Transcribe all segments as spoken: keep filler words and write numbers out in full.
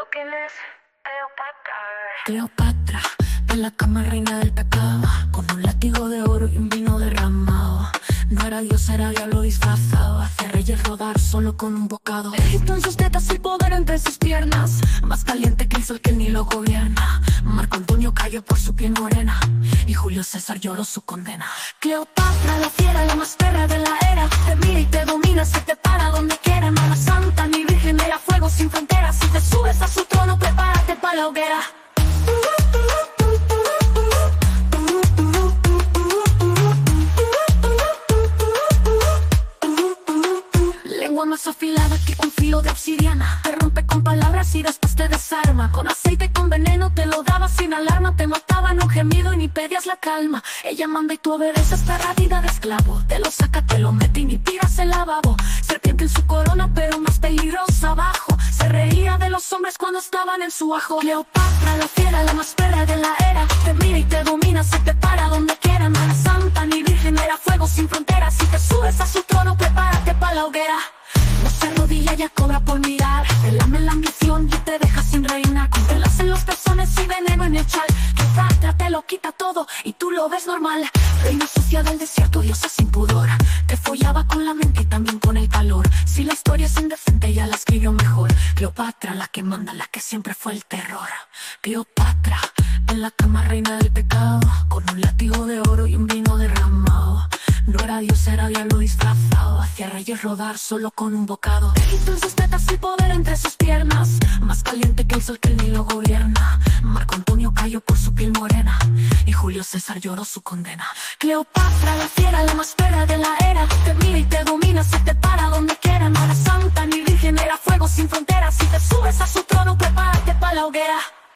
quién es Cleopatra. Cleopatra, en la cama reina del pecado, con un látigo de oro y un vino derramado. No era Dios, era diablo disfrazado, hacía reyes rodar solo con un bocado. Egipto en sus tetas y poder entre sus piernas, más caliente que el sol que ni lo gobierna. Marco Antonio cayó por su piel morena, y Julio César lloró su condena. Cleopatra, la fiera, la más perra de la era, te mira y te domina, se te para donde quiera. No era santa ni virgen, era fuego sin fronteras. Si te subes a su trono, prepárate para la hoguera. Lengua más afilada que un filo de obsidiana, te rompe con palabras y después te desarma. Con aceite y con veneno te lo daba sin alarma, te mataban un gemido y ni pedías la calma. Ella manda y tú obedeces, perra vida de esclavo. Te lo saca, te lo mete y ni tiras el lavabo. Serpiente en su corona pero más peligrosa abajo, se reía de los hombres cuando estaban en su ajo. Cleopatra, la fiera, la más perra de la era, te mira y te domina, se te para donde quiera. No era santa ni virgen, era fuego sin fronteras. Si te subes a su trono, prepárate para la hoguera. No se arrodilla, ya cobra por mirar, te lame la ambición y te deja sin reina. Con velas en los pezones y veneno en el chal, Cleopatra te lo quita todo y tú lo ves normal. Reina sucia del desierto, diosa sin pudor, te follaba con la mente y también con el calor. Si la historia es indecente, ella la escribió mejor. Cleopatra, la que manda, la que siempre fue el terror. Cleopatra, en la cama reina del pecado, con un látigo de oro y un vino derramado. No era Dios, era diablo disfrazado, hacía reyes rodar solo con un bocado. Egipto en sus tetas y poder entre sus piernas, más caliente que el sol que ni lo gobierna. Marco Antonio cayó por su piel morena, y Julio César lloró su condena. Cleopatra, la fiera, la más perra de la era, te mira y te domina, se te para donde quiera. No era santa ni virgen, era fuego sin fronteras. Si te subes a su trono, prepárate para la hoguera.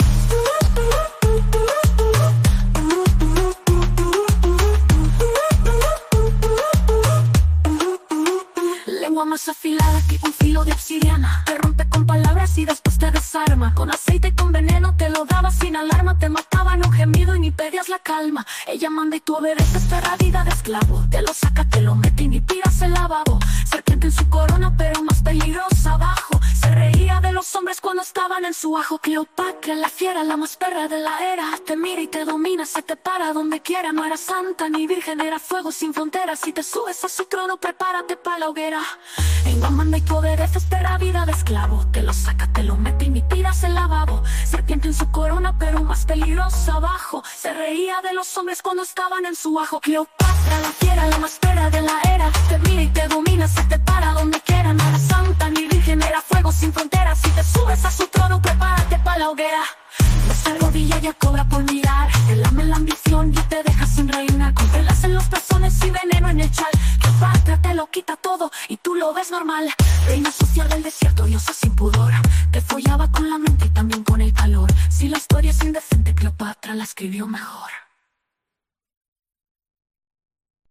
Lengua más afilada que un filo de obsidiana, te rompe con palabras y después te desarma. Con aceite y con veneno te lo daba sin alarma, te mataban un gemido y ni pedías la calma. Ella manda y tú obedeces, perra vida de esclavo. Te lo saca, te lo mete y ni tiras el lavabo. Serpiente en su corona pero más peligrosa abajo, se reía de los hombres cuando estaban en su ajo. Cleopatra, la fiera, la más perra de la era, te mira y te domina, se te para donde quiera. No era santa ni virgen, era fuego sin fronteras. Si te subes a su trono, prepárate para la hoguera. Ella manda y tú obedeces, perra vida de esclavo. Te lo saca, te lo mete y ni tiras el lavabo. Serpiente en su corona pero más peligrosa abajo, se reía de los hombres cuando estaban en su ajo. Cleopatra, la fiera, la más perra de la era, te mira y te domina, se te para donde quiera. No era santa ni virgen, era fuego sin fronteras. Si te subes a su trono, prepárate para la hoguera. No se arrodilla, ya cobra por mirar, te lame la ambición y te deja sin reina. Con velas en los pezones y veneno en el chal, Cleopatra te lo quita todo y tú lo ves normal. Reina sucia del desierto, diosa sin pudor, te follaba con la mente y también con el calor. Si la historia es indecente, Cleopatra la escribió mejor.